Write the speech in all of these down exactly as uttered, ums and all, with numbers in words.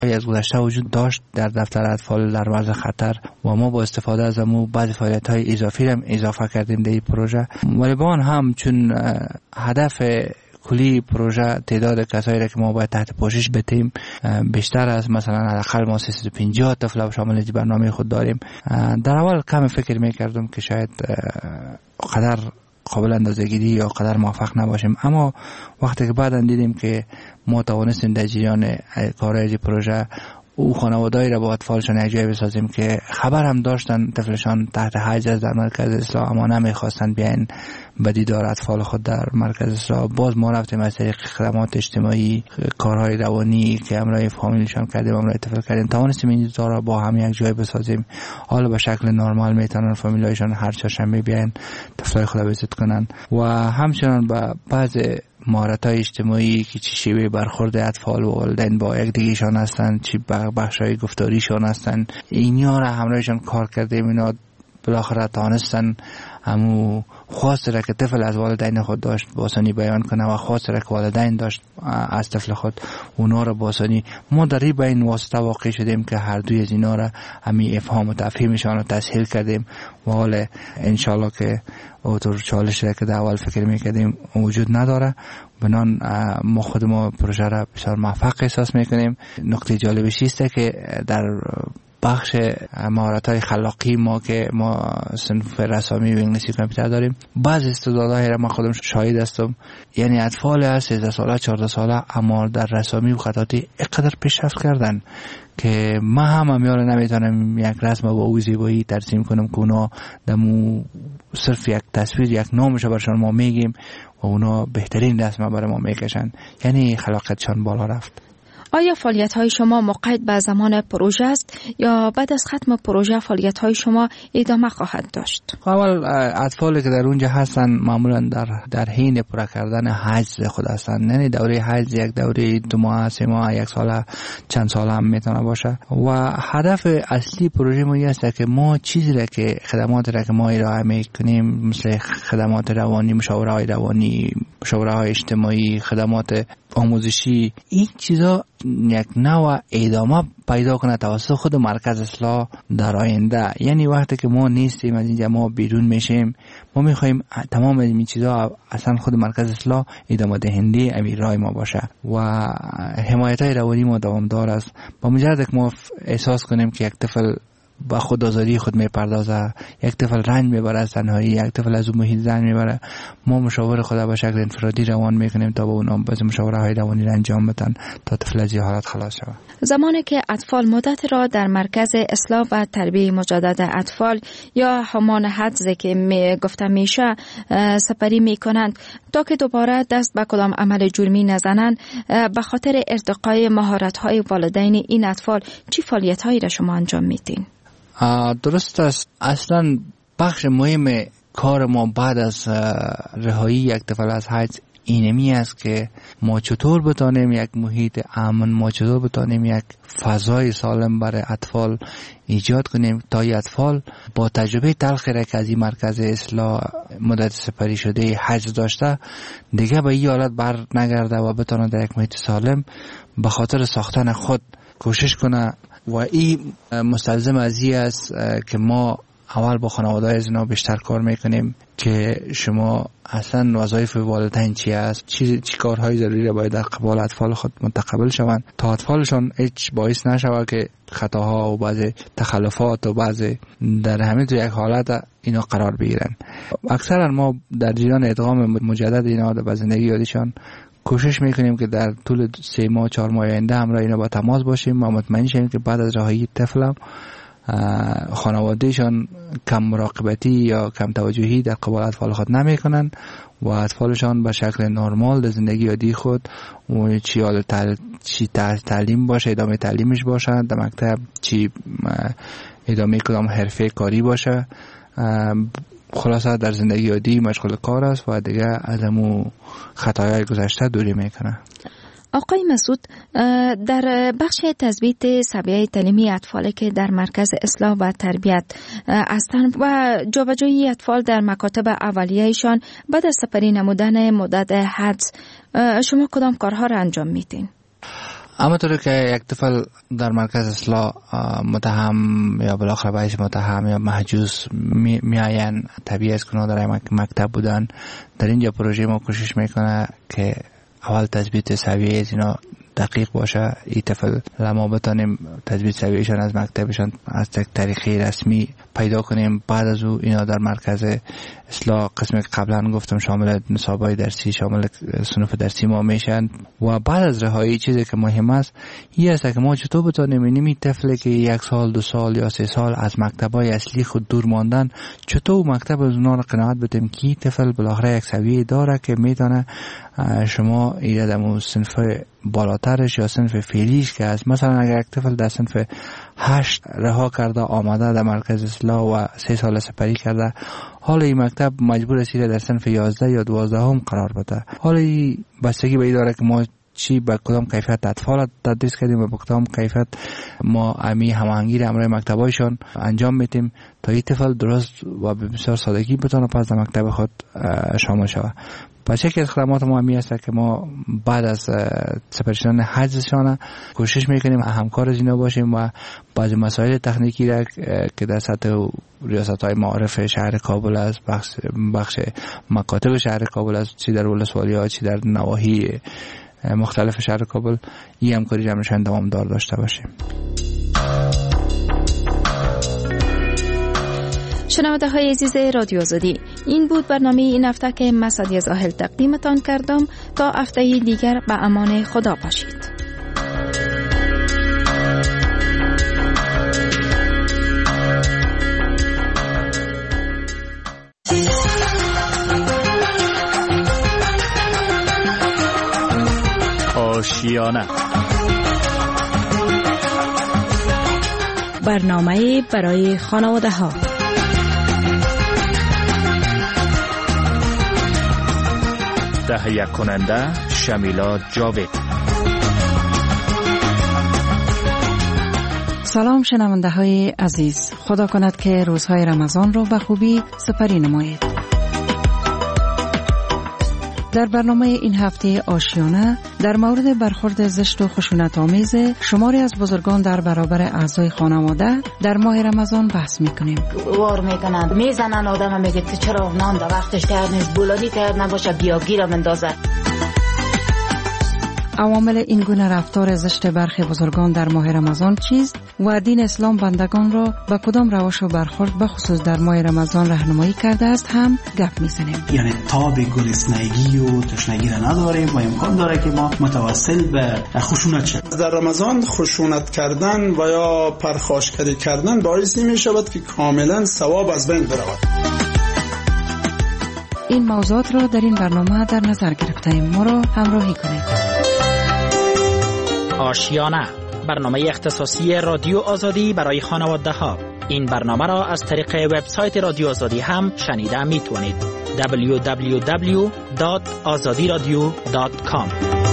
از گذشته وجود داشت در دفتر اطفال در معرض خطر و ما با استفاده از امو بعضی فعالیت‌های اضافی هم اضافه کردیم در این پروژه. ولی با آن هم چون هدف کلی پروژه تعداد کسایی را که ما باید تحت پوشش بتیم بیشتر است، مثلا حداقل ما سیصد و پنجاه طفل شامل این برنامه خود داریم. در اول کم فکر میکردم که شاید قدر قابل اندازه‌گیری یا قدر موفق نباشیم، اما وقتی که بعداً دیدیم که ما توانستیم در جریان کارهای پروژه او خانواده‌ای را با اطفالشان یک جای بسازیم که خبر هم داشتن طفلشان تحت حجز است در مرکز اصلاح اما نمیخواستن بیاین به دیدار اطفال خود در مرکز اصلاح. باز ما رفتیم از طریق خدمات اجتماعی، کارهای روانی که همراه فامیلشان کردیم، همراه طفل کردیم، توانستیم این دیدار را با هم یک جای بسازیم. حالا به شکل نرمال میتونن فامیلایشان هر چهارشنبه بیاین طفلای خود ویزیت کنن و همچنان به بعض مهارت‌های اجتماعی که چی شیوه برخورد اطفال و والدین با یکدیگه‌شان هستند، چی بخشای گفتاریشان هستند، اینیا را همراهشان کار کردیم. اینا بالاخره توانستن همو خواست را که طفل از والدین خود داشت با آسانی بیان کنه و خواست را که والدین داشت از طفل خود اونا را با آسانی. ما در این بین واسطه واقع شدیم که هر دوی از اینا را همی افهام و تفهیمشان را تسهیل کردیم و حالا انشالله که اوتور چالش را که در اول فکر میکردیم وجود نداره. بنان ما خود ما پروژه را بسیار موفق احساس میکنیم. نکته جالبش است که در بخش مهارت‌های خلاقی ما که ما صنف رسامی و انگلیسی کامپیوتر داریم، بعضی استعدادهای را من خودم شاهد هستم، یعنی اطفال از سیزده ساله چهارده ساله اما در رسامی و خطاطی اینقدر پیشرفت کردن که ما هم همیاره نمیتونم یک رسم با او زیبایی ترسیم کنم که اونا دمو صرف یک تصویر یک نامش برشان ما میگیم و اونا بهترین رسم برای ما میکشن. یعنی خلاقیتشان بالا رفت. آیا فعالیت‌های شما مقید به زمان پروژه است یا بعد از ختم پروژه فعالیت‌های شما ادامه خواهد داشت؟ اول اطفالی که در اونجا هستن معمولا در در حین پر کردن حجز خود هستن، یعنی دوره حجز یک دوره دو ماه، سه ماه، یک سال، چند سال هم میتونه باشه و هدف اصلی پروژه ما است که ما چیزی را که خدمات را که ما ارائه میکنیم مثل خدمات روانی، مشاوره روانی، مشاوره اجتماعی، خدمات آموزشی، این چیزا یک نوع ادامه پیدا کنه توسط خود مرکز اصلاح در آینده. یعنی وقتی که ما نیستیم از اینجا ما بیرون میشیم، ما میخوایم تمام این چیزا اصلا خود مرکز اصلاح ادامه دهنده امیر رای ما باشه و حمایت های روانی ما دوامدار است. با مجرد که ما احساس کنیم که یک طفل با خود آزاری خود میپردازه، یک طفل رنج میبره از تنهایی، یک طفل از اون محیط زن میبره، ما مشاور خود به شکل انفرادی روان میکنیم تا با اونا باز مشاوره های روانی را انجام بدن تا طفل از این حالت خلاص شود. زمانی که اطفال مدت را در مرکز اصلاح و تربیه مجدد اطفال یا همان حجز که می گفته میشه سپری میکنند تا که دوباره دست به کدام عمل جرمی نزنند، به خاطر ارتقای مهارت های والدین این اطفال چی فعالیت هایی را شما انجام میدین؟ درست است. اصلا بخش مهم کار ما بعد از رهایی یک طفل از حجز اینمی است که ما چطور بتانیم یک محیط امن، ما چطور بتانیم یک فضای سالم برای اطفال ایجاد کنیم تا این اطفال با تجربه تلخی را که از این مرکز اصلاح مدت سپری شده حجز داشته دیگه به این حالت بر نگرده و بتانه در یک محیط سالم به خاطر ساختن خود کوشش کنه. و این مستلزم از این است که ما اول با خانواده از اینا بیشتر کار میکنیم که شما اصلا وظایف والدین چی است، چی, چی کارهای ضروری را باید در قبال اطفال خود متقبل شوند تا اطفالشان هیچ باعث نشود که خطاها و بعض تخلفات و بعض در همین تو یک حالت اینا قرار بگیرن. اکثرا ما در جریان ادغام مجدد اینا به زندگی یادشان کوشش میکنیم که در طول سه ماه چهار ماه آینده همراه اینا با تماس باشیم و مطمئن شیم که بعد از رهایی طفل خانوادهشان کم مراقبتی یا کم توجهی در قبال اطفال خود نمیکنن و اطفالشان به شکل نرمال در زندگی عادی خود و چی حال تل... چی تعلیم باشه ادامه تعلیمش باشه، در مکتب چی ادامه کدام حرفه کاری باشه، خلاصه در زندگی عادی مشغول کار است و دیگه از امو خطاهای گذشته دوری میکنه. آقای مسعود، در بخش تثبیت سویه تعلیمی اطفال که در مرکز اصلاح و تربیت هستند و جابجایی اطفال در مکاتب اولیه‌شان بعد از سپری نمودن مدت حجز، شما کدام کارها را انجام میدین؟ اما طوری که یک طفل در مرکز اصلاح متهم یا بالاخره باعث متهم یا محجوز میآین، طبیعی است که اونا در مکتب بودن. در اینجا پروژه ما کوشش میکنه که اول تثبیت سویه از اینا دقیق باشه. این طفل لما بتانیم تثبیت سویهشان از مکتبشان از طریقی رسمی پیدا کنیم. بعد از او اینا در مرکز اصلاح قسمی که قبلا گفتم شامل نصابای درسی، شامل صنوف درسی ما میشن. و بعد از رهایی چیزی که مهم است این است که ما چطور بتانیم اینمی طفلی که یک سال دو سال یا سه سال از مکتبای اصلی خود دور ماندن، چطور مکتب از اونا رو قناعت بدیم که این طفل بالاخره یک سویه داره که میتونه شما ایره در صنف بالاترش یا صنف فعلیش که از مثلا اگر یک طفل در صنف هشت رها کرده آمده در مرکز اصلاح و سه سال سپری کرده، حالا این مکتب مجبور است در صنف یازده یا دوازده هم قرار بده. حالا این بستگی به این داره که ما چی به کدام کیفیت اطفال تدریس کردیم و به کدام کیفیت ما امی هماهنگی را امروی مکتبایشان انجام میدیم تا این طفل درست و به بسیار سادگی بتونه پس در مکتب خود شامل شود. پس یکی از خدمات ما همی است که ما بعد از سپرشدن حجزشان کوشش میکنیم همکار از اینا باشیم و بعضی مسائل تکنیکی را که در سطح ریاست های معارف شهر کابل است، بخش, بخش مکاتب شهر کابل است، چی در ولسوالی ها چی در نواحی مختلف شهر کابل، این همکاری را نشان دوامدار داشته باشیم. شنونده های عزیز رادیو آزادی، این بود برنامه این هفته که من سعدیه زاهل تقدیمتان کردم. تا هفته دیگر به امان خدا باشید. آشیانه، برنامه برای خانواده ها. تهیه کننده شمیلا جاوید. سلام شنونده های عزیز، خدا کند که روزهای رمضان رو به خوبی سپری نمایید. در برنامه این هفته آشیانه در مورد برخورد زشت و خشونت آمیز شماری از بزرگان در برابر اعضای خانواده در ماه رمضان بحث میکنیم. وار میکنند، میزنن آدم، میگه تو چرا نان در وقتش تیار نیست، بولانی تیار نباشه بیا گیرم اندازه. عوامل این گونه رفتار زشت برخی بزرگان در ماه رمضان چیست و دین اسلام بندگان را به کدام روش و برخورد بخصوص در ماه رمضان راهنمایی کرده است هم گپ میزنیم. یعنی تاب گرسنگی و تشنگی را نداریم و امکان داره که ما متوسل به خشونت شد. در رمضان خشونت کردن و یا پرخاشگری کردن باعث می شود که کاملا ثواب از بین برود. این موضوعات را در این برنامه در نظر گرفتیم. ما را همراهی کنید. آشیانه، برنامه اختصاصی رادیو آزادی برای خانواده ها. این برنامه را از طریق وبسایت رادیو آزادی هم شنیده می توانید. دبلیو دبلیو دبلیو دات آزادی رادیو دات کام.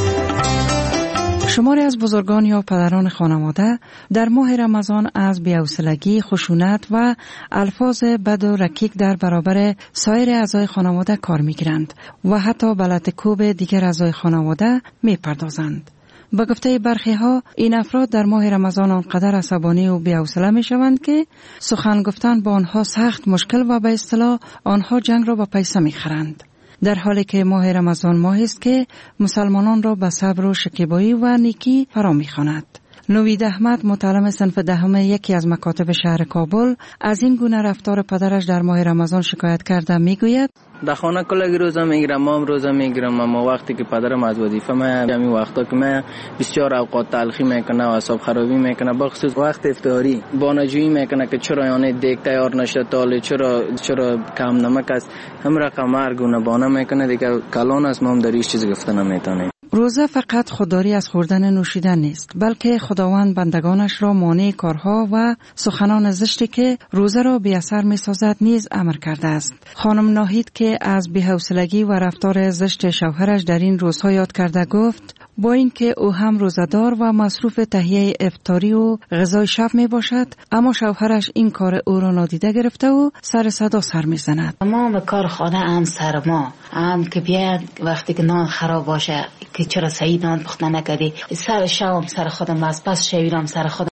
شماری از بزرگان یا پدران خانواده در ماه رمضان از بی‌حوصلگی، خشونت و الفاظ بد و رکیک در برابر سایر اعضای خانواده کار می‌گیرند و حتی به لط‌وکوب دیگر اعضای خانواده می‌پردازند. با گفته برخی ها این افراد در ماه رمضان آنقدر عصبانی و بی‌حوصله می‌شوند که سخن گفتن با آنها سخت مشکل و به اصطلاح آنها جنگ را با پیسه می‌خرند. در حالی که ماه رمضان ماهی است که مسلمانان را به صبر و شکیبایی و نیکی فرا می‌خواند. نوید احمد، متعلم صنف دهم یکی از مکاتب شهر کابل، از این گونه رفتار پدرش در ماه رمضان شکایت کرده میگوید: در خانه کلگی روزه میگیرم، ما هم روزه میگیرم، اما وقتی که پدرم از وظیفه میاد، همین وقتا که من بسیار اوقات تلخی میکنه و اعصاب خرابی میکنه، بخصوص وقت افطاری بانجویی میکنه که چرا یعنی دیگ تیار نشده، تاله چرا چرا کم نمک است، هم رقم مرگونه بانه میکنه دیگه. کلان است، ما هم در هیچ چیز گفته نمیتونیم. روزه فقط خودداری از خوردن نوشیدن نیست، بلکه خداوند بندگانش را مانع کارها و سخنان زشتی که روزه را بی اثر می سازد نیز امر کرده است. خانم ناهید که از بی‌حوصلگی و رفتار زشت شوهرش در این روزها یاد کرده گفت: با اینکه او هم روزدار و مصروف تهیه افطاری و غذای شب می باشد، اما شوهرش این کار او را نادیده گرفته و سر صدا سر می زند. ما به کار خانه هم سر ما هم که بیاد وقتی که نان خراب باشه که چرا سعید نان پخته نکردی؟ سر شام سر خودم از پس شویرم سر خودم